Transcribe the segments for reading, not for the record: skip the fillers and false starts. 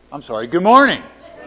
Good morning.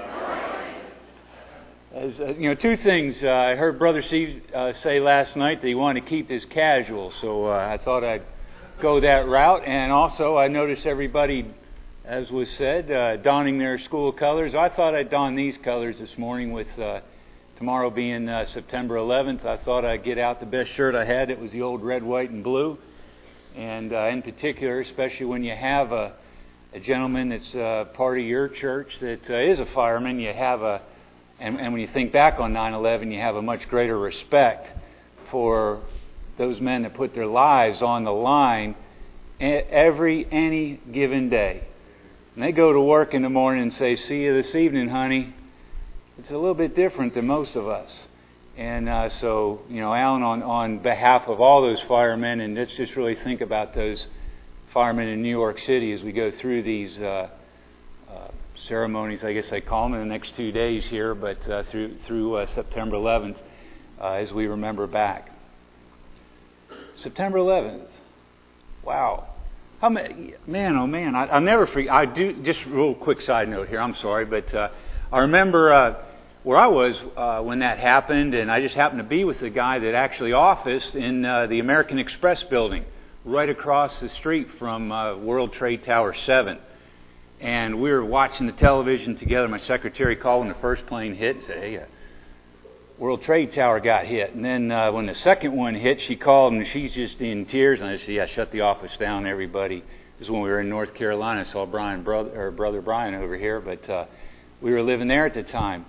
As two things. I heard Brother Steve say last night that he wanted to keep this casual, so I thought I'd go that route. And also, I noticed everybody, as was said, donning their school colors. I thought I'd don these colors this morning with tomorrow being September 11th. I thought I'd get out the best shirt I had. It was the old red, white, and blue. And in particular, especially when you have a gentleman that's part of your church that is a fireman, you have and when you think back on 9/11, you have a much greater respect for those men that put their lives on the line any given day. And they go to work in the morning and say, "See you this evening, honey." It's a little bit different than most of us. And so, Alan, on behalf of all those firemen, and let's just really think about those firemen in New York City as we go through these ceremonies, I guess they call them, in the next 2 days here, but through September 11th, as we remember back. September 11th. Wow. How many, man, oh man, I'll never forget. I do, just a real quick side note here, I'm sorry, but I remember where I was when that happened, and I just happened to be with the guy that actually officed in the American Express building, right across the street from World Trade Tower 7. And we were watching the television together. My secretary called when the first plane hit and said, "Hey, World Trade Tower got hit." And then when the second one hit, she called and she's just in tears. And I said, "Yeah, shut the office down, everybody." This is when we were in North Carolina. I saw brother Brian over here, but we were living there at the time.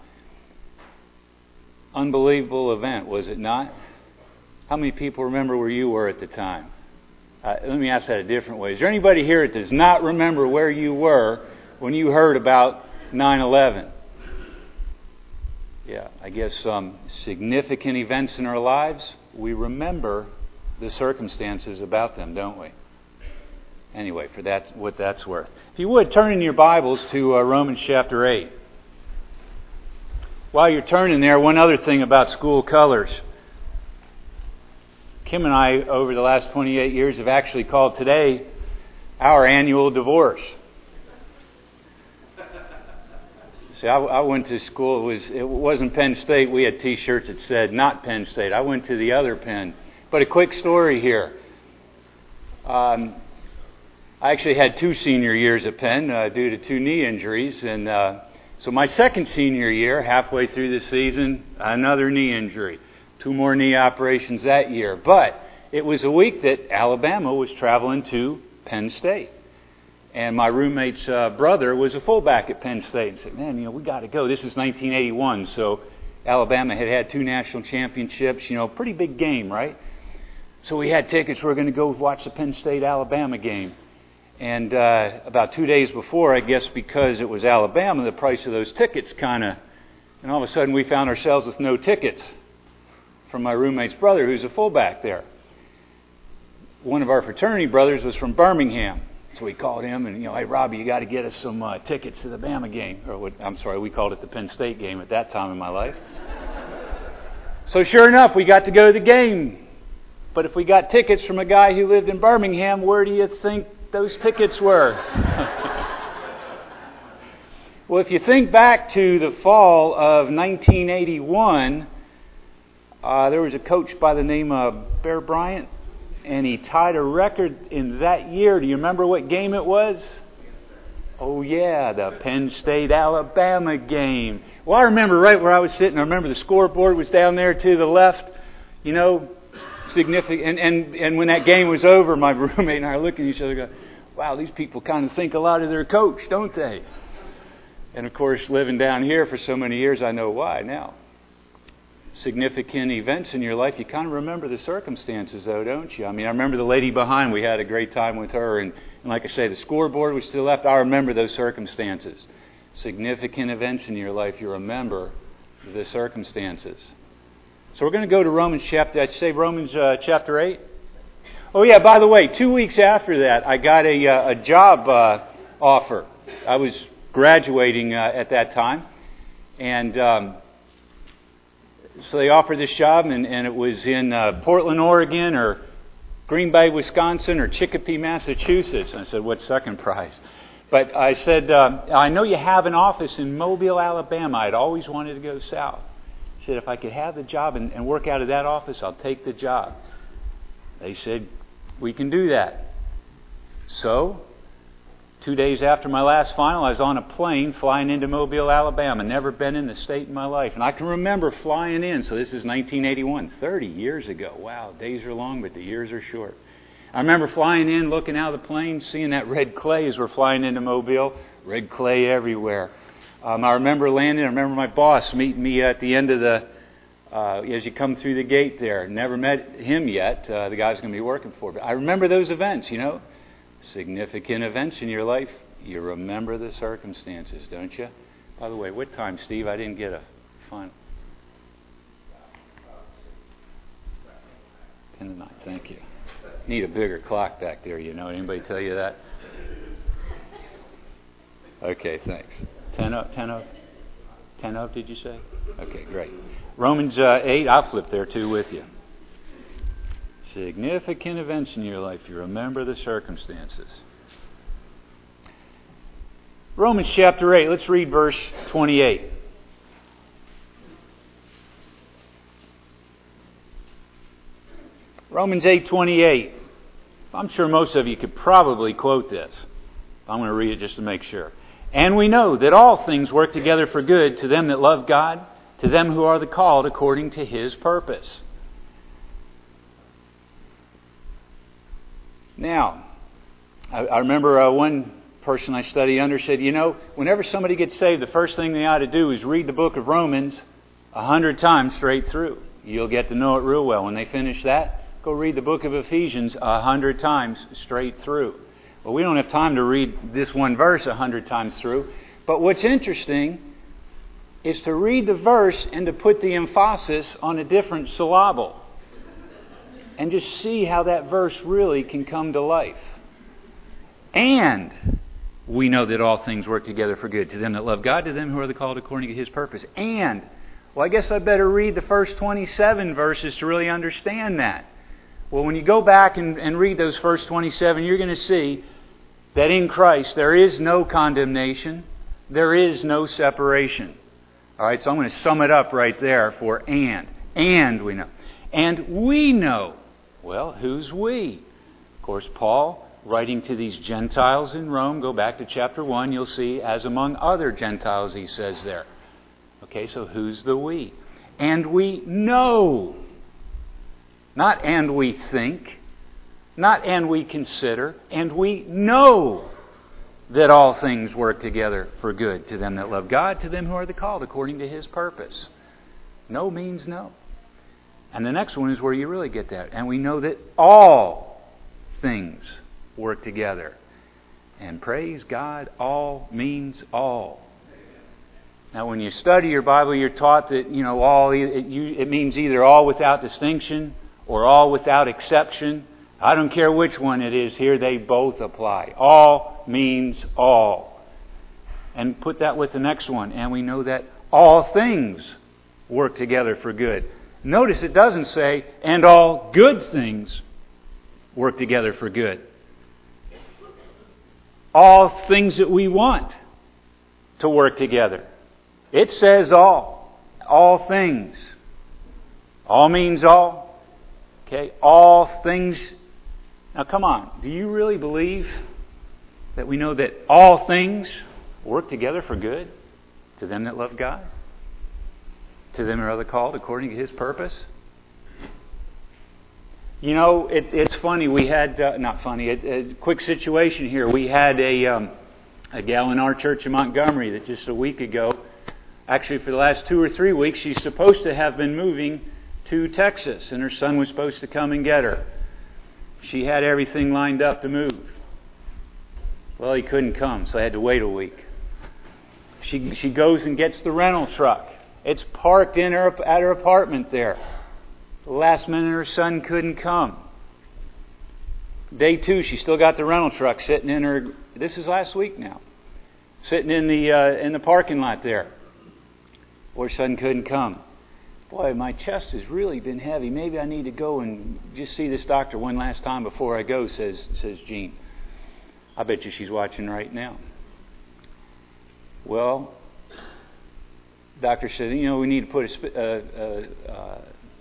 Unbelievable event, was it not? How many people remember where you were at the time? Let me ask that a different way. Is there anybody here that does not remember where you were when you heard about 9/11? Yeah, I guess some significant events in our lives, we remember the circumstances about them, don't we? Anyway, for that, what that's worth. If you would, turn in your Bibles to Romans chapter 8. While you're turning there, one other thing about school colors. Kim and I, over the last 28 years, have actually called today our annual divorce. See, I went to school. It wasn't Penn State. We had T-shirts that said "Not Penn State." I went to the other Penn. But a quick story here. I actually had 2 senior years at Penn due to 2 knee injuries, and so my second senior year, halfway through the season, another knee injury. 2 more knee operations that year. But it was a week that Alabama was traveling to Penn State. And my roommate's brother was a fullback at Penn State. And said, "Man, we got to go." This is 1981, so Alabama had 2 national championships. Pretty big game, right? So we had tickets. We were going to go watch the Penn State-Alabama game. And about 2 days before, I guess because it was Alabama, the price of those tickets and all of a sudden we found ourselves with no tickets from my roommate's brother, who's a fullback there. One of our fraternity brothers was from Birmingham, so we called him and, "Hey, Robbie, you got to get us some tickets to the Bama game." We called it the Penn State game at that time in my life. So sure enough, we got to go to the game. But if we got tickets from a guy who lived in Birmingham, where do you think those tickets were? Well, if you think back to the fall of 1981, there was a coach by the name of Bear Bryant, and he tied a record in that year. Do you remember what game it was? Oh, yeah, the Penn State-Alabama game. Well, I remember right where I was sitting. I remember the scoreboard was down there to the left, significant. And when that game was over, my roommate and I are looking at each other and go, "Wow, these people kind of think a lot of their coach, don't they?" And, of course, living down here for so many years, I know why now. Significant events in your life, you kind of remember the circumstances, though, don't you? I mean, I remember the lady behind. We had a great time with her. And like I say, the scoreboard was to the left. I remember those circumstances. Significant events in your life, you remember the circumstances. So we're going to go to Romans chapter 8. Oh, yeah, by the way, 2 weeks after that, I got a job offer. I was graduating at that time. And so they offered this job, and it was in Portland, Oregon, or Green Bay, Wisconsin, or Chicopee, Massachusetts. And I said, "What's second prize?" But I said, I know you have an office in Mobile, Alabama. I'd always wanted to go south. I said, if I could have the job and work out of that office, I'll take the job. They said, we can do that. So, 2 days after my last final, I was on a plane flying into Mobile, Alabama. Never been in the state in my life. And I can remember flying in. So this is 1981, 30 years ago. Wow, days are long, but the years are short. I remember flying in, looking out of the plane, seeing that red clay as we're flying into Mobile. Red clay everywhere. I remember landing. I remember my boss meeting me at the end of the, as you come through the gate there. Never met him yet, the guy's going to be working for. But I remember those events, significant events in your life. You remember the circumstances, don't you? By the way, what time, Steve? I didn't get a final. 10 to 9, thank you. Need a bigger clock back there, Anybody tell you that? Okay, thanks. 10 up, 10 up? 10 up, did you say? Okay, great. Romans 8, I'll flip there too with you. Significant events in your life. You remember the circumstances. Romans chapter 8, let's read verse 28. Romans 8:28. I'm sure most of you could probably quote this. I'm going to read it just to make sure. And we know that all things work together for good to them that love God, to them who are the called according to His purpose. Now, I remember one person I studied under said, whenever somebody gets saved, the first thing they ought to do is read the book of Romans 100 times straight through. You'll get to know it real well. When they finish that, go read the book of Ephesians 100 times straight through. Well, we don't have time to read this one verse 100 times through. But what's interesting is to read the verse and to put the emphasis on a different syllable. And just see how that verse really can come to life. And we know that all things work together for good to them that love God, to them who are the called according to His purpose. And, well, I guess I better read the first 27 verses to really understand that. Well, when you go back and read those first 27, you're going to see that in Christ there is no condemnation. There is no separation. All right, so I'm going to sum it up right there for and. And we know. And we know. Well, who's we? Of course, Paul, writing to these Gentiles in Rome, go back to chapter 1, you'll see, as among other Gentiles, he says there. Okay, so who's the we? And we know. Not and we think. Not and we consider. And we know that all things work together for good to them that love God, to them who are the called according to His purpose. No means no. And the next one is where you really get that. And we know that all things work together. And praise God, all means all. Now, when you study your Bible, you're taught that, all it means either all without distinction or all without exception. I don't care which one it is here, they both apply. All means all. And put that with the next one. And we know that all things work together for good. Notice it doesn't say, and all good things work together for good. All things that we want to work together. It says all. All things. All means all. Okay? All things. Now come on. Do you really believe that we know that all things work together for good to them that love God? To them who are called according to His purpose? It's funny. We had, not funny, a quick situation here. We had a gal in our church in Montgomery that just a week ago, actually for the last 2 or 3 weeks, she's supposed to have been moving to Texas, and her son was supposed to come and get her. She had everything lined up to move. Well, he couldn't come, so I had to wait a week. She goes and gets the rental truck. It's parked at her apartment there. The last minute her son couldn't come. Day 2, she still got the rental truck sitting in her. This is last week now, sitting in the parking lot there. Her son couldn't come. Boy, my chest has really been heavy. Maybe I need to go and just see this doctor one last time before I go. Says Jean. I bet you she's watching right now. Well, doctor said, we need to put a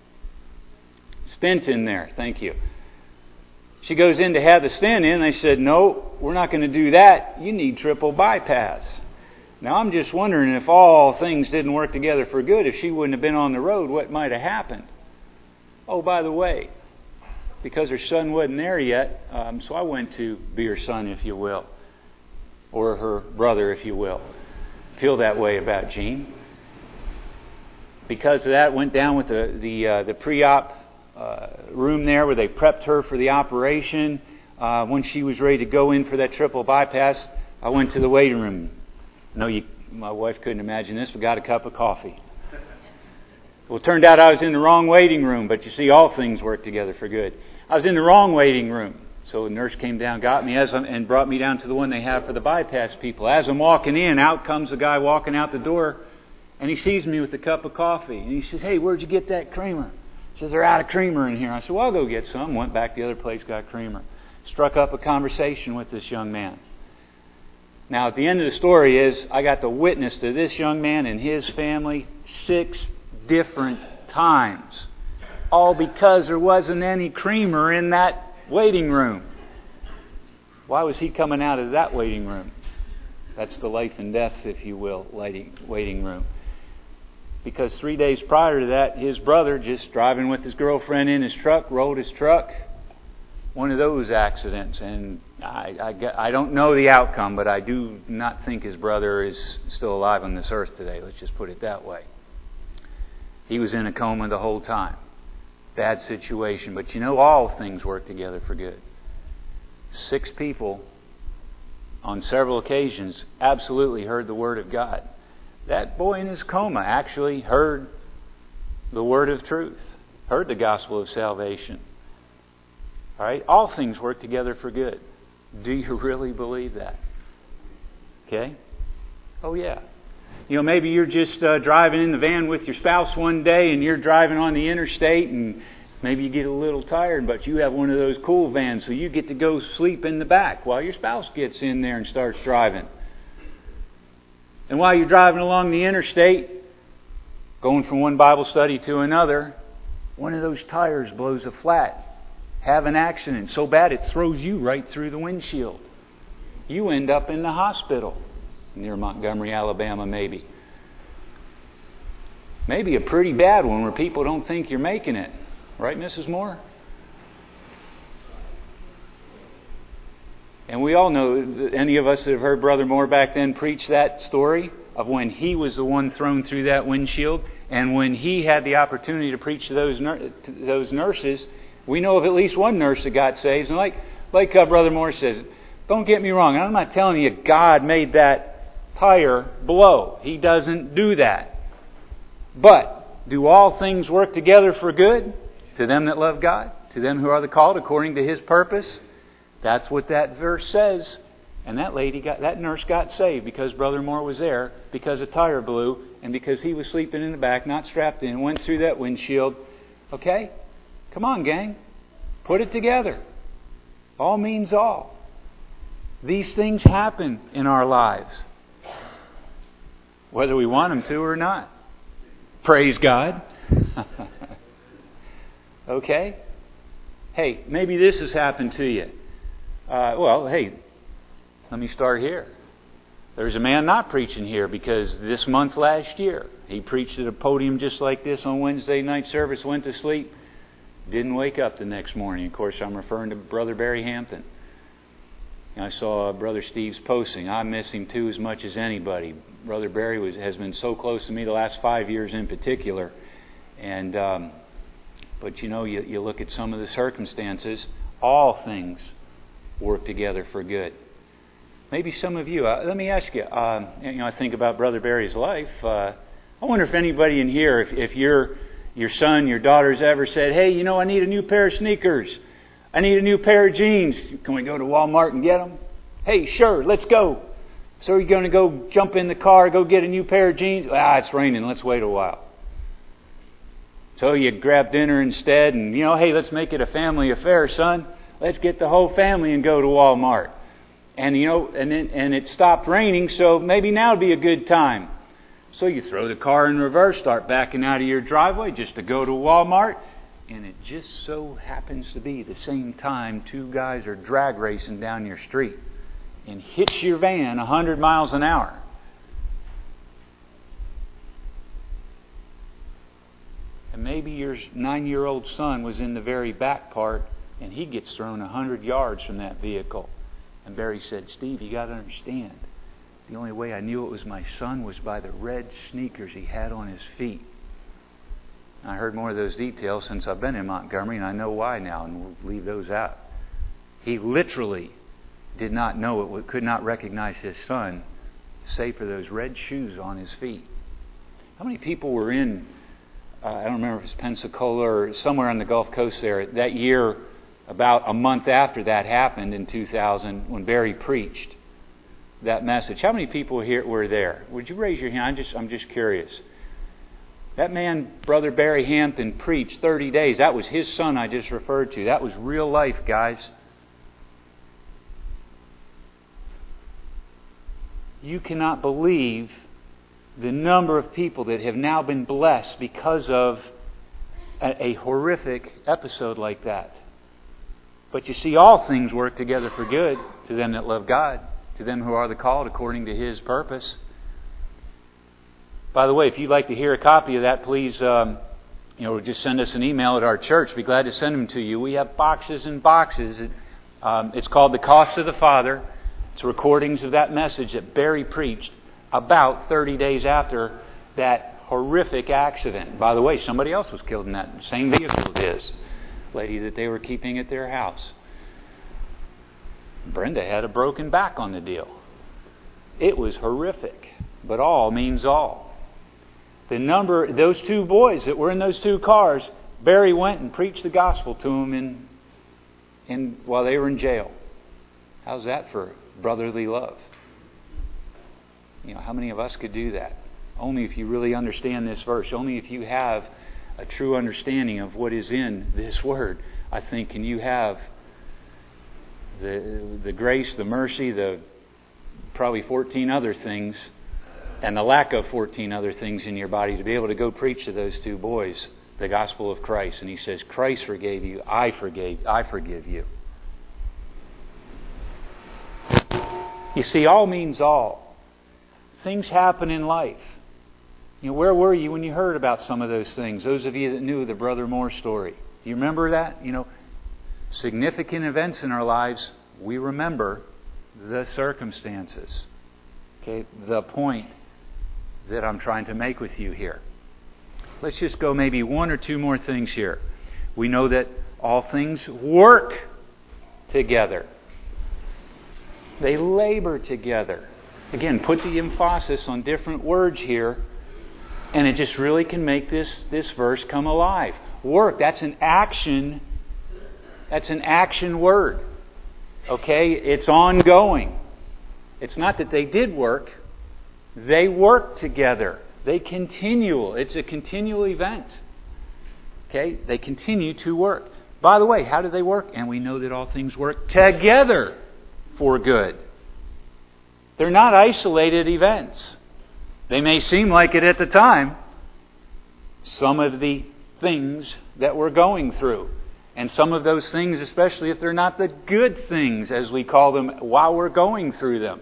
stent in there. Thank you. She goes in to have the stent in. They said, no, we're not going to do that. You need triple bypass. Now, I'm just wondering if all things didn't work together for good, if she wouldn't have been on the road, what might have happened? Oh, by the way, because her son wasn't there yet, so I went to be her son, if you will, or her brother, if you will. Feel that way about Jean. Because of that, went down with the pre-op room there where they prepped her for the operation. When she was ready to go in for that triple bypass, I went to the waiting room. No, my wife couldn't imagine this. We got a cup of coffee. Well, it turned out I was in the wrong waiting room, but you see, all things work together for good. I was in the wrong waiting room. So the nurse came down, got me, and brought me down to the one they have for the bypass people. As I'm walking in, out comes a guy walking out the door, and he sees me with a cup of coffee. And he says, hey, where'd you get that creamer? He says, they're out of creamer in here. I said, well, I'll go get some. Went back to the other place, got creamer. Struck up a conversation with this young man. Now, at the end of the story is, I got to witness to this young man and his family 6 different times. All because there wasn't any creamer in that waiting room. Why was he coming out of that waiting room? That's the life and death, if you will, waiting room. Because 3 days prior to that, his brother, just driving with his girlfriend in his truck, rolled his truck. One of those accidents. And I don't know the outcome, but I do not think his brother is still alive on this earth today. Let's just put it that way. He was in a coma the whole time. Bad situation. But all things work together for good. 6 people on several occasions absolutely heard the Word of God. That boy in his coma actually heard the Word of truth. Heard the gospel of salvation. All right? All things work together for good. Do you really believe that? Okay? Oh, yeah. Maybe you're just driving in the van with your spouse one day and you're driving on the interstate and maybe you get a little tired, but you have one of those cool vans, so you get to go sleep in the back while your spouse gets in there and starts driving. And while you're driving along the interstate, going from one Bible study to another, one of those tires blows a flat. Have an accident so bad it throws you right through the windshield. You end up in the hospital near Montgomery, Alabama, maybe. Maybe a pretty bad one where people don't think you're making it. Right, Mrs. Moore? And we all know, any of us that have heard Brother Moore back then preach that story of when he was the one thrown through that windshield, and when he had the opportunity to preach to those nurses, we know of at least one nurse that got saved. And like Brother Moore says, don't get me wrong, I'm not telling you God made that tire blow. He doesn't do that. But do all things work together for good? To them that love God, to them who are the called according to His purpose. That's what that verse says. And that nurse got saved because Brother Moore was there, because a tire blew, and because he was sleeping in the back, not strapped in, went through that windshield. Okay? Come on, gang. Put it together. All means all. These things happen in our lives, whether we want them to or not. Praise God. Okay? Hey, maybe this has happened to you. Let me start here. There's a man not preaching here because this month last year, he preached at a podium just like this on Wednesday night service, went to sleep, didn't wake up the next morning. Of course, I'm referring to Brother Barry Hampton. I saw Brother Steve's posting. I miss him too as much as anybody. Brother Barry has been so close to me the last 5 years in particular. And but you look at some of the circumstances, all things work together for good. Maybe some of you, let me ask you, I think about Brother Barry's life. I wonder if anybody in here, if your son, your daughter's ever said, hey, I need a new pair of sneakers. I need a new pair of jeans. Can we go to Walmart and get them? Hey, sure, let's go. So you're going to go jump in the car, go get a new pair of jeans? It's raining, let's wait a while. So you grab dinner instead and, hey, let's make it a family affair, son. Let's get the whole family and go to Walmart. And and it stopped raining, so maybe now would be a good time. So you throw the car in reverse, start backing out of your driveway just to go to Walmart, and it just so happens to be the same time two guys are drag racing down your street and hits your van 100 miles an hour. And maybe your 9-year-old son was in the very back part, and he gets thrown 100 yards from that vehicle. And Barry said, "Steve, you got to understand, the only way I knew it was my son was by the red sneakers he had on his feet." I heard more of those details since I've been in Montgomery, and I know why now, and we'll leave those out. He literally did not know it, could not recognize his son, save for those red shoes on his feet. How many people were in, I don't remember if it was Pensacola or somewhere on the Gulf Coast there, that year, about a month after that happened in 2000, when Barry preached that message? How many people here were there? Would you raise your hand? I'm just curious. That man, Brother Barry Hampton, preached 30 days. That was his son I just referred to. That was real life, guys. You cannot believe the number of people that have now been blessed because of a horrific episode like that. But you see, all things work together for good to them that love God, to them who are the called according to His purpose. By the way, if you'd like to hear a copy of that, please just send us an email at our church. We'd be glad to send them to you. We have boxes and boxes. It's called The Cost of the Father. It's recordings of that message that Barry preached about 30 days after that horrific accident. By the way, somebody else was killed in that same vehicle of his. Lady that they were keeping at their house. Brenda had a broken back on the deal. It was horrific, but all means all. Those two boys that were in those two cars, Barry went and preached the gospel to them while they were in jail. How's that for brotherly love? How many of us could do that? Only if you really understand this verse. Only if you have a true understanding of what is in this word, I think, can you have the grace, the mercy, the probably 14 other things, and the lack of 14 other things in your body to be able to go preach to those two boys the gospel of Christ. And he says, Christ forgave you, I forgive you. You see, all means all. Things happen in life. Where were you when you heard about some of those things? Those of you that knew the Brother Moore story. Do you remember that? Significant events in our lives, we remember the circumstances. Okay, the point that I'm trying to make with you here. Let's just go maybe one or two more things here. We know that all things work together. They labor together. Again, put the emphasis on different words here, and it just really can make this verse come alive. Work, that's an action. That's an action word. Okay? It's ongoing. It's not that they did work. They work together. It's a continual event. Okay? They continue to work. By the way, how do they work? And we know that all things work together for good. They're not isolated events. They may seem like it at the time. Some of the things that we're going through. And some of those things, especially if they're not the good things, as we call them, while we're going through them.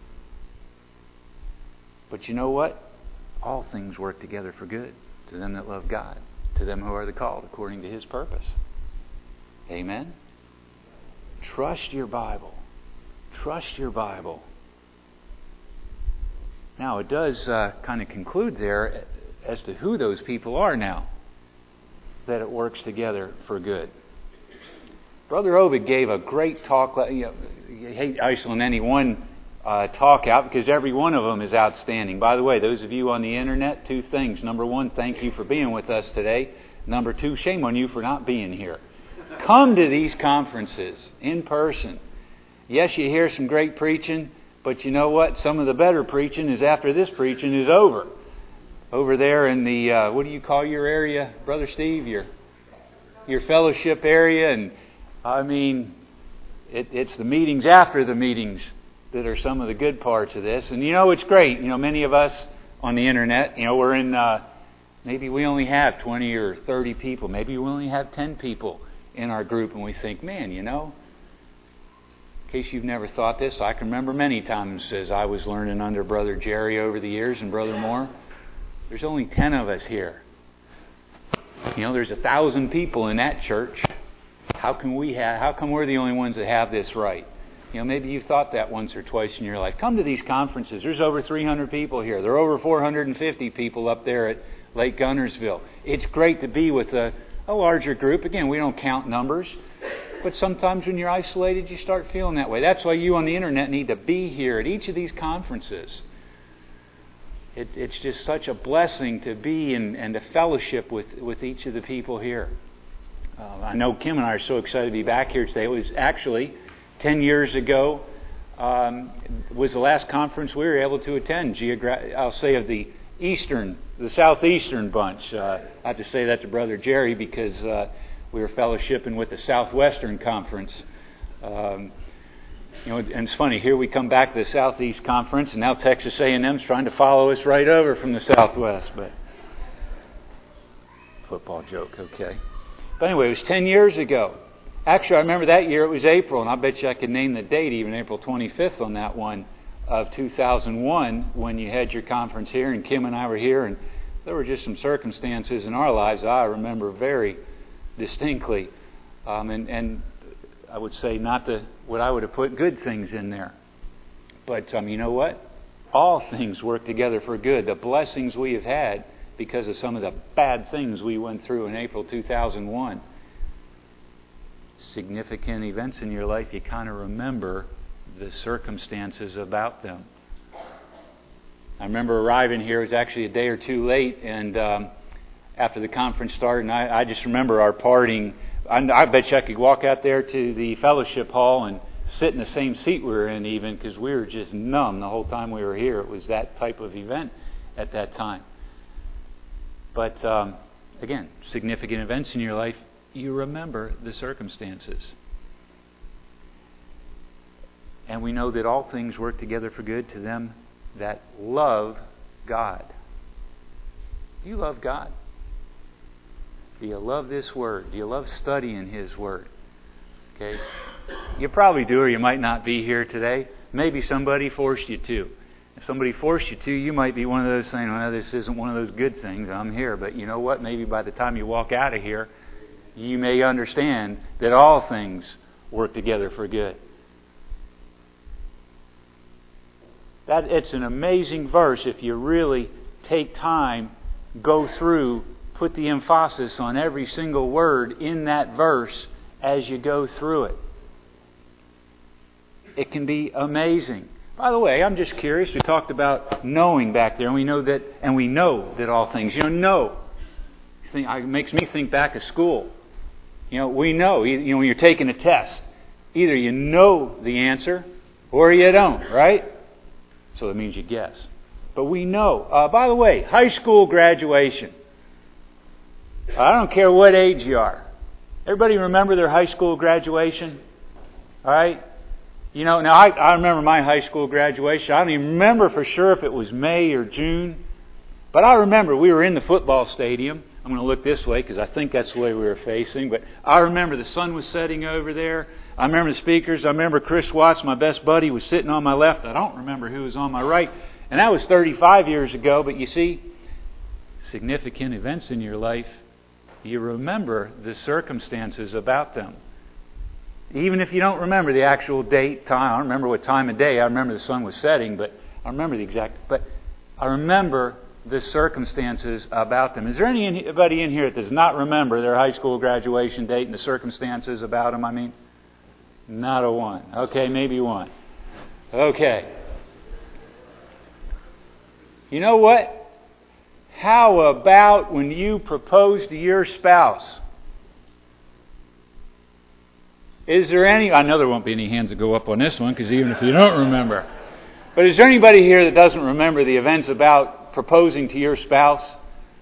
But you know what? All things work together for good to them that love God, to them who are the called according to His purpose. Amen? Trust your Bible. Trust your Bible. Now, it does kind of conclude there as to who those people are now, that it works together for good. Brother Obed gave a great talk. You hate isolating any one talk out because every one of them is outstanding. By the way, those of you on the internet, two things. Number one, thank you for being with us today. Number two, shame on you for not being here. Come to these conferences in person. Yes, you hear some great preaching, but you know what? Some of the better preaching is after this preaching is over. Over there in the, what do you call your area, Brother Steve? Your fellowship area. And I mean, it's the meetings after the meetings that are some of the good parts of this. And it's great. Many of us on the internet, we're in, maybe we only have 20 or 30 people. Maybe we only have 10 people in our group, and we think, man, in case you've never thought this, I can remember many times as I was learning under Brother Jerry over the years and Brother Moore, there's only 10 of us here. There's 1,000 people in that church. How come we're the only ones that have this right? Maybe you've thought that once or twice in your life. Come to these conferences. There's over 300 people here. There are over 450 people up there at Lake Gunnersville. It's great to be with a larger group. Again, we don't count numbers. But sometimes when you're isolated, you start feeling that way. That's why you on the internet need to be here at each of these conferences. It's just such a blessing to be and to fellowship with each of the people here. I know Kim and I are so excited to be back here today. It was actually 10 years ago was the last conference we were able to attend. I'll say of the southeastern bunch. I have to say that to Brother Jerry because we were fellowshipping with the Southwestern Conference. And it's funny, here we come back to the Southeast Conference, and now Texas A&M's trying to follow us right over from the Southwest. But football joke, okay. But anyway, it was 10 years ago. Actually, I remember that year it was April, and I bet you I could name the date, even April 25th on that one, of 2001, when you had your conference here, and Kim and I were here, and there were just some circumstances in our lives I remember very distinctly. And I would say not what I would have put good things in there. But you know what? All things work together for good. The blessings we have had because of some of the bad things we went through in April 2001. Significant events in your life, you kind of remember the circumstances about them. I remember arriving here, it was actually a day or two late, and after the conference started, and I just remember our parting. I bet you I could walk out there to the fellowship hall and sit in the same seat we were in even because we were just numb the whole time we were here. It was that type of event at that time. But again, significant events in your life, you remember the circumstances. And we know that all things work together for good to them that love God. Do you love God? Do you love this Word? Do you love studying His Word? Okay, you probably do, or you might not be here today. Maybe somebody forced you to. If somebody forced you to, you might be one of those saying, well, this isn't one of those good things. I'm here. But you know what? Maybe by the time you walk out of here, you may understand that all things work together for good. It's an amazing verse if you really take time, go through, put the emphasis on every single word in that verse as you go through it. It can be amazing. By the way, I'm just curious. We talked about knowing back there, and we know that all things. Know. It makes me think back of school. We know. When you're taking a test, either you know the answer or you don't, right? So that means you guess. But we know. By the way, high school graduation. I don't care what age you are. Everybody remember their high school graduation? All right? Now I remember my high school graduation. I don't even remember for sure if it was May or June. But I remember we were in the football stadium. I'm going to look this way because I think that's the way we were facing. But I remember the sun was setting over there. I remember the speakers. I remember Chris Watts, my best buddy, was sitting on my left. I don't remember who was on my right. And that was 35 years ago. But you see, significant events in your life, you remember the circumstances about them. Even if you don't remember the actual date, time, I don't remember what time of day. I remember the sun was setting, but I remember the exact. But I remember the circumstances about them. Is there anybody in here that does not remember their high school graduation date and the circumstances about them? I mean, not a one. Okay, maybe one. Okay. You know what? How about when you propose to your spouse? Is there any... I know there won't be any hands that go up on this one, because even if you don't remember. But is there anybody here that doesn't remember the events about proposing to your spouse?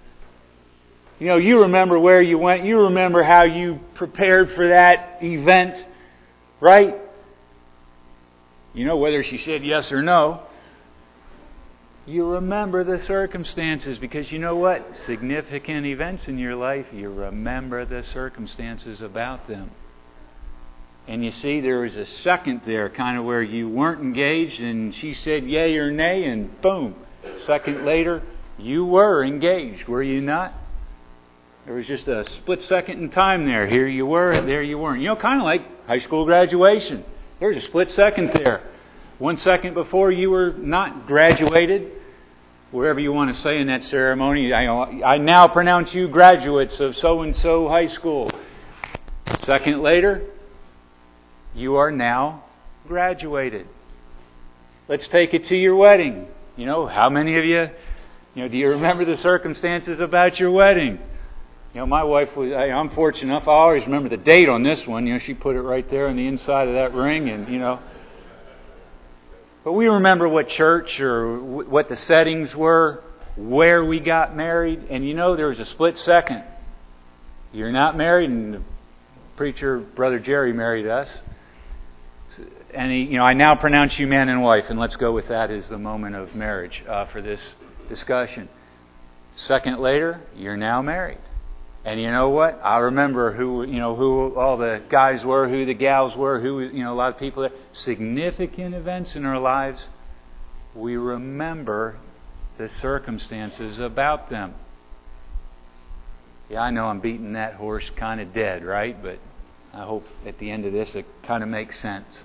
You remember where you went. You remember how you prepared for that event, right? whether she said yes or no. You remember the circumstances because you know what? Significant events in your life, you remember the circumstances about them. And you see, there was a second there, kind of where you weren't engaged and she said yay or nay, and boom, a second later, you were engaged, were you not? There was just a split second in time there. Here you were, there you weren't. Kind of like high school graduation. There's a split second there. 1 second before you were not graduated, wherever you want to say in that ceremony. I now pronounce you graduates of so-and-so high school. A second later, you are now graduated. Let's take it to your wedding. How many of you, do you remember the circumstances about your wedding? My wife was, I'm fortunate enough, I always remember the date on this one. She put it right there on the inside of that ring, and, But we remember what church or what the settings were, where we got married, and there was a split second. You're not married, and the preacher, Brother Jerry, married us. And I now pronounce you man and wife, and let's go with that as the moment of marriage for this discussion. Second later, you're now married. And you know what? I remember who all the guys were, who the gals were, a lot of people there. Significant events in our lives. We remember the circumstances about them. Yeah, I know I'm beating that horse kind of dead, right? But I hope at the end of this it kind of makes sense.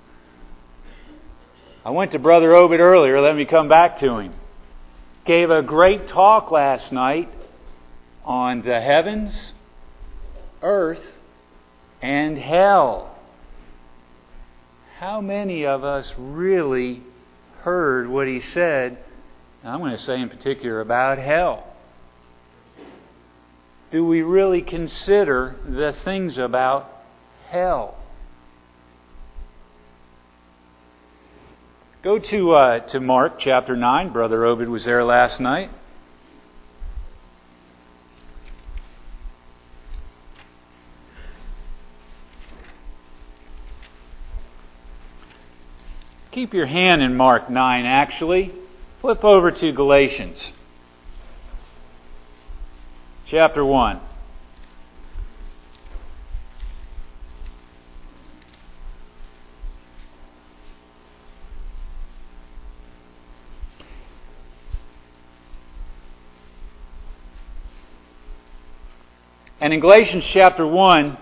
I went to Brother Obed earlier. Let me come back to him. Gave a great talk last night on the heavens, earth, and hell. How many of us really heard what he said? I'm going to say in particular about hell. Do we really consider the things about hell? Go to Mark chapter 9. Brother Obed was there last night. Keep your hand in Mark 9, actually. Flip over to Galatians chapter 1. And in Galatians chapter 1,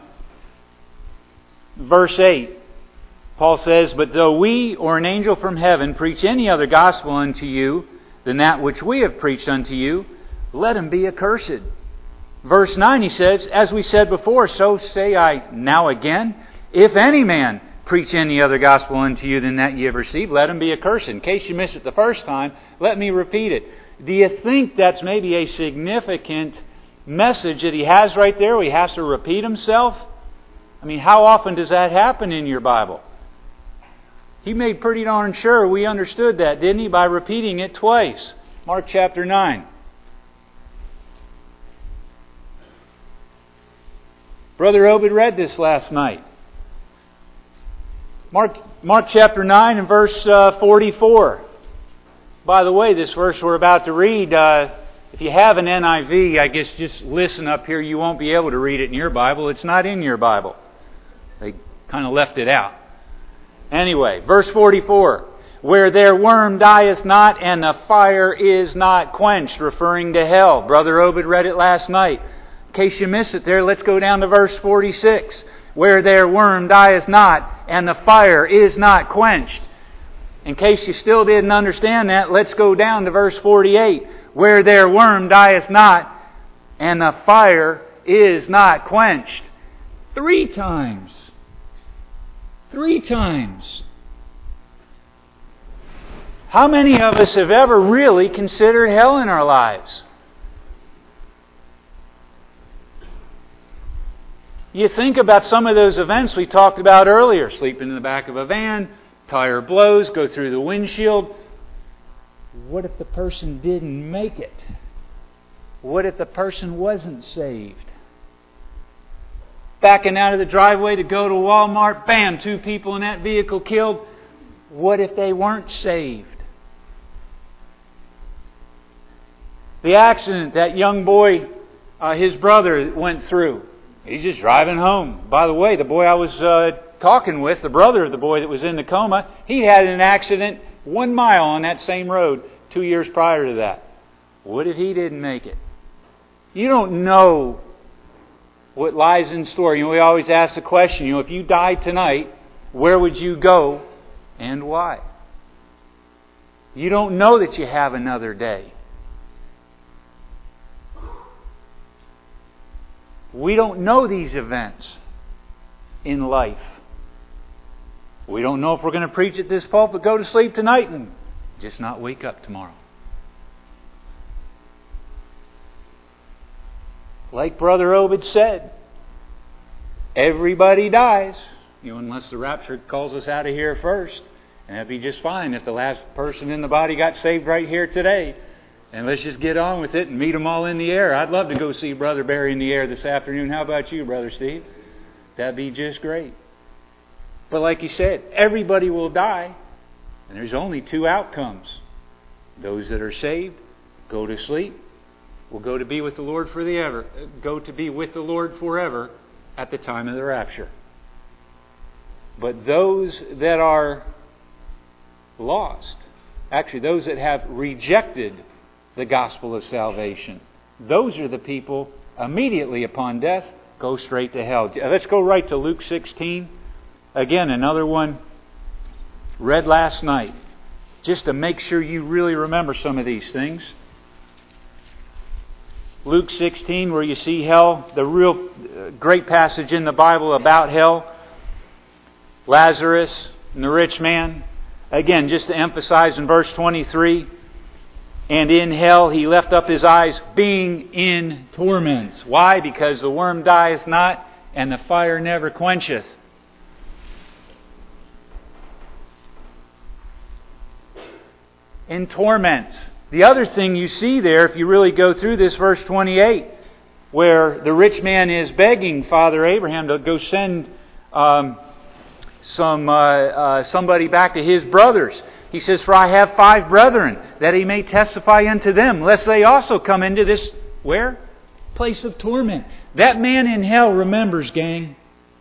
verse 8, Paul says, "But though we or an angel from heaven preach any other gospel unto you than that which we have preached unto you, let him be accursed." Verse 9, he says, "As we said before, so say I now again, if any man preach any other gospel unto you than that ye have received, let him be accursed." In case you missed it the first time, let me repeat it. Do you think that's maybe a significant message that he has right there where he has to repeat himself? I mean, how often does that happen in your Bible? He made pretty darn sure we understood that, didn't he, by repeating it twice. Mark chapter 9. Brother Obed read this last night. Mark chapter 9 and verse 44. By the way, this verse we're about to read, if you have an NIV, I guess just listen up here. You won't be able to read it in your Bible. It's not in your Bible. They kind of left it out. Anyway, verse 44. "Where their worm dieth not and the fire is not quenched," referring to hell. Brother Obed read it last night. In case you missed it there, let's go down to verse 46. "Where their worm dieth not and the fire is not quenched." In case you still didn't understand that, let's go down to verse 48. "Where their worm dieth not and the fire is not quenched." 3 times. 3 times. How many of us have ever really considered hell in our lives? You think about some of those events we talked about earlier. Sleeping in the back of a van, tire blows, go through the windshield. What if the person didn't make it? What if the person wasn't saved? Backing out of the driveway to go to Walmart, bam, 2 people in that vehicle killed. What if they weren't saved? The accident that young boy, his brother, went through. He's just driving home. By the way, the boy I was talking with, the brother of the boy that was in the coma, he had an accident 1 mile on that same road 2 years prior to that. What if he didn't make it? You don't know what lies in store. We always ask the question, if you died tonight, where would you go and why? You don't know that you have another day. We don't know these events in life. We don't know if we're going to preach at this pulpit, go to sleep tonight and just not wake up tomorrow. Like Brother Obed said, everybody dies, unless the rapture calls us out of here first. And that'd be just fine if the last person in the body got saved right here today. And let's just get on with it and meet them all in the air. I'd love to go see Brother Barry in the air this afternoon. How about you, Brother Steve? That'd be just great. But like you said, everybody will die. And there's only two outcomes. Those that are saved go to sleep. Will go to be with the Lord forever at the time of the rapture. But those that are lost, actually those that have rejected the gospel of salvation, those are the people immediately upon death go straight to hell. Let's go right to Luke 16. Again, another one read last night, just to make sure you really remember some of these things. Luke 16, where you see hell, the real great passage in the Bible about hell. Lazarus and the rich man. Again, just to emphasize in verse 23, and in hell he left up his eyes, being in torments. Why? Because the worm dieth not, and the fire never quencheth. In torments. The other thing you see there, if you really go through this, verse 28, where the rich man is begging Father Abraham to go send somebody back to his brothers. He says, "For I have 5 brethren, that he may testify unto them, lest they also come into this," where? Place of torment. That man in hell remembers, gang.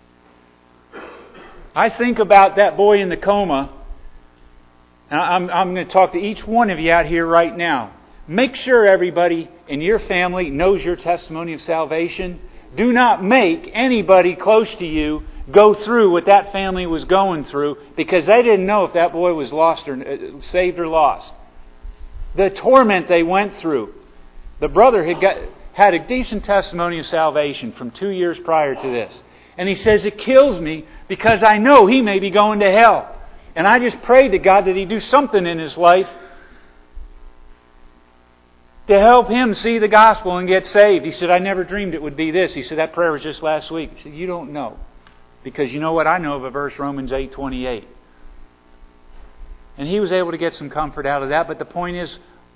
I think about that boy in the coma. I'm going to talk to each one of you out here right now. Make sure everybody in your family knows your testimony of salvation. Do not make anybody close to you go through what that family was going through, because they didn't know if that boy was lost or saved or lost. The torment they went through. The brother had a decent testimony of salvation from 2 years prior to this. And he says, "It kills me because I know he may be going to hell. And I just prayed to God that He'd do something in his life to help him see the gospel and get saved." He said, "I never dreamed it would be this." He said, "That prayer was just last week." He said, "You don't know. Because you know what? I know of a verse, Romans 8:28. And he was able to get some comfort out of that. But the point is,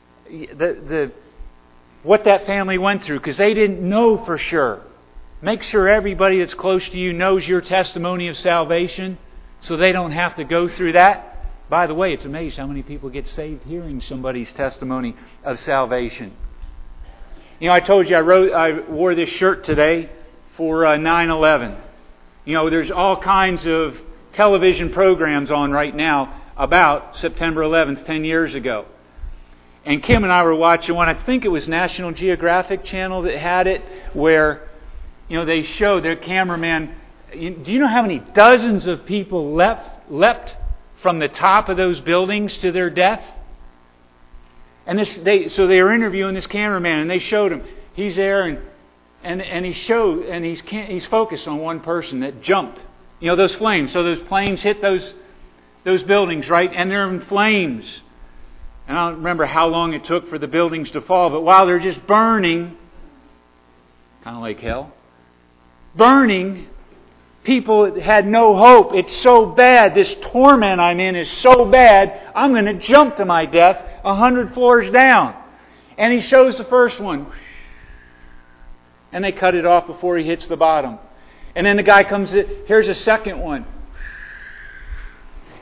what that family went through, because they didn't know for sure. Make sure everybody that's close to you knows your testimony of salvation, so they don't have to go through that. By the way, it's amazing how many people get saved hearing somebody's testimony of salvation. I told you I wore this shirt today for 9/11. There's all kinds of television programs on right now about September 11th, 10 years ago. And Kim and I were watching one, I think it was National Geographic Channel that had it, where they showed their cameraman. Do you know how many dozens of people leapt from the top of those buildings to their death? And so they were interviewing this cameraman, and they showed him. He's there, and he's focused on one person that jumped. Those flames. So those planes hit those buildings, right? And they're in flames. And I don't remember how long it took for the buildings to fall, but while they're just burning, kind of like hell, burning, people had no hope. It's so bad. This torment I'm in is so bad, I'm going to jump to my death 100 floors down. And he shows the first one. And they cut it off before he hits the bottom. And then the guy comes in, here's a second one.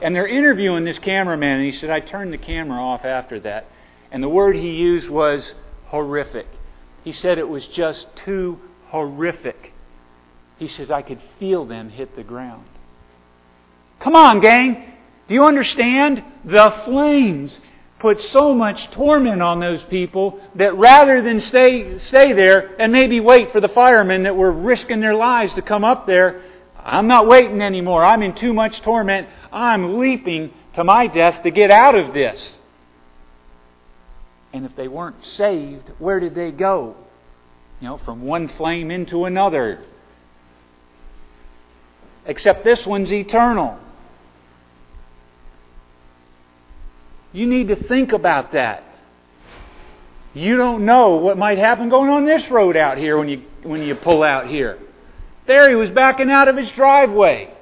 And they're interviewing this cameraman, and he said, I turned the camera off after that. And the word he used was horrific. He said it was just too horrific. He says, I could feel them hit the ground. Come on, gang. Do you understand? The flames put so much torment on those people that rather than stay there and maybe wait for the firemen that were risking their lives to come up there, I'm not waiting anymore. I'm in too much torment. I'm leaping to my death to get out of this. And if they weren't saved, where did they go? From one flame into another. Except this one's eternal. You need to think about that. You don't know what might happen going on this road out here when you pull out here. There he was backing out of his driveway.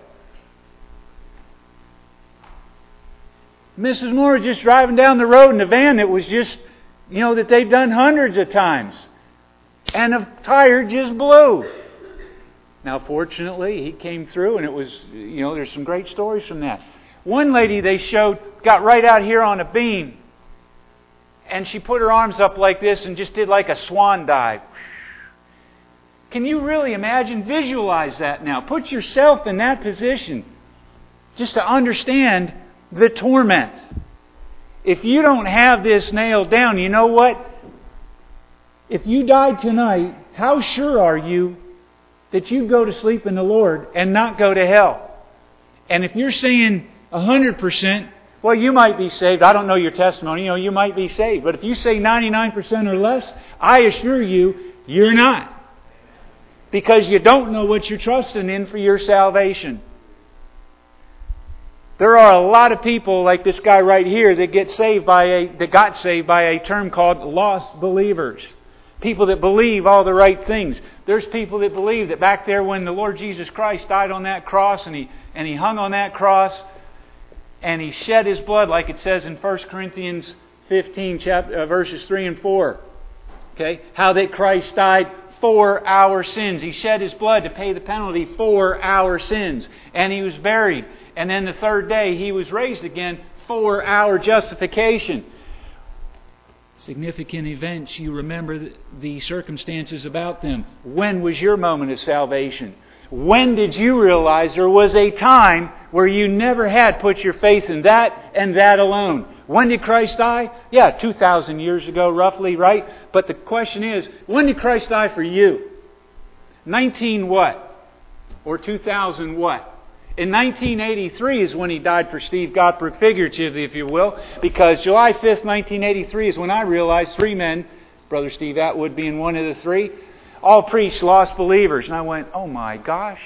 Mrs. Moore was just driving down the road in a van that was just, that they've done hundreds of times. And a tire just blew. Now, fortunately, he came through and it was, there's some great stories from that. One lady they showed got right out here on a beam. And she put her arms up like this and just did like a swan dive. Can you really imagine? Visualize that now. Put yourself in that position just to understand the torment. If you don't have this nailed down, you know what? If you died tonight, how sure are you that you'd go to sleep in the Lord and not go to hell? And if you're saying 100%, well, you might be saved. I don't know your testimony. You might be saved. But if you say 99% or less, I assure you, you're not. Because you don't know what you're trusting in for your salvation. There are a lot of people like this guy right here that got saved by a term called lost believers. People that believe all the right things. There's people that believe that back there when the Lord Jesus Christ died on that cross and he hung on that cross and He shed His blood, like it says in 1 Corinthians 15, verses 3 and 4. Okay? How that Christ died for our sins. He shed His blood to pay the penalty for our sins. And He was buried. And then the third day He was raised again for our justification. Significant events, you remember the circumstances about them. When was your moment of salvation? When did you realize there was a time where you never had put your faith in that and that alone? When did Christ die? Yeah, 2,000 years ago roughly, right? But the question is, when did Christ die for you? 19 what? Or 2000 what? In 1983 is when he died for Steve Gottberg, figuratively, if you will, because July 5th, 1983 is when I realized three men, Brother Steve Atwood being one of the three, all preached lost believers. And I went, oh my gosh.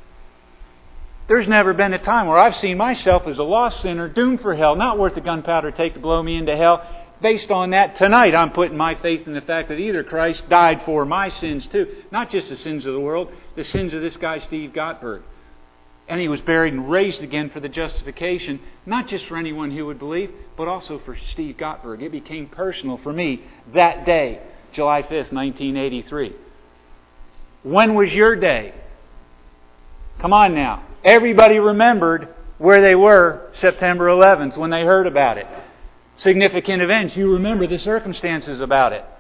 There's never been a time where I've seen myself as a lost sinner doomed for hell, not worth the gunpowder take to blow me into hell. Based on that, tonight I'm putting my faith in the fact that either Christ died for my sins too, not just the sins of the world, the sins of this guy Steve Gottberg. And he was buried and raised again for the justification, not just for anyone who would believe, but also for Steve Gottberg. It became personal for me that day, July 5th, 1983. When was your day? Come on now. Everybody remembered where they were September 11th when they heard about it. Significant events. You remember the circumstances about it.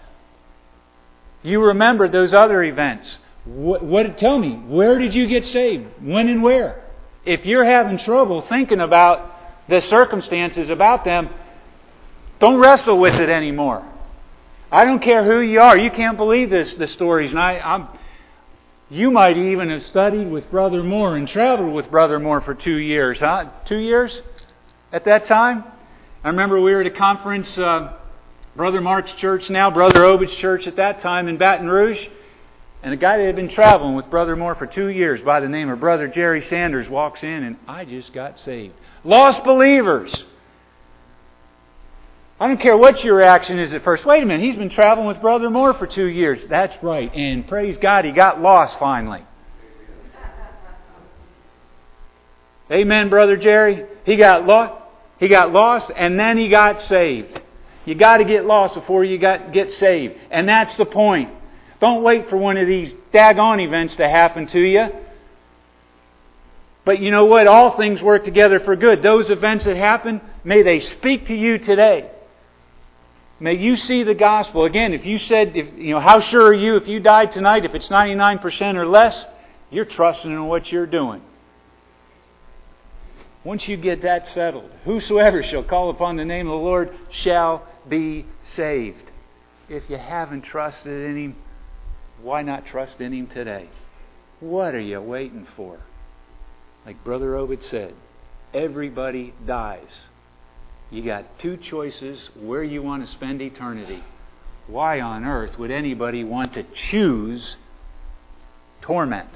You remember those other events. Tell me, where did you get saved? When and where? If you're having trouble thinking about the circumstances about them, don't wrestle with it anymore. I don't care who you are. You can't believe the stories. And you might even have studied with Brother Moore and traveled with Brother Moore for 2 years. 2 years at that time? I remember we were at a conference, Brother Mark's church now, Brother Obed's church at that time in Baton Rouge. And a guy that had been traveling with Brother Moore for 2 years by the name of Brother Jerry Sanders walks in and I just got saved. Lost believers. I don't care what your reaction is at first. Wait a minute, he's been traveling with Brother Moore for 2 years. That's right. And praise God, he got lost finally. Amen, Brother Jerry. He got lost and then he got saved. You got to get lost before you get saved. And that's the point. Don't wait for one of these daggone events to happen to you. But you know what? All things work together for good. Those events that happen, may they speak to you today. May you see the gospel. Again, if you said, how sure are you if you died tonight, if it's 99% or less, you're trusting in what you're doing. Once you get that settled, whosoever shall call upon the name of the Lord shall be saved. If you haven't trusted in Him, why not trust in Him today? What are you waiting for? Like Brother Obed said, everybody dies. You got two choices where you want to spend eternity. Why on earth would anybody want to choose torment?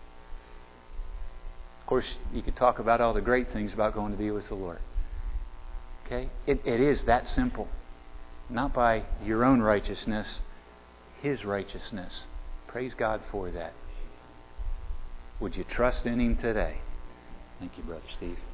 Of course, you could talk about all the great things about going to be with the Lord. Okay? It is that simple. Not by your own righteousness, His righteousness. Praise God for that. Would you trust in Him today? Thank you, Brother Steve.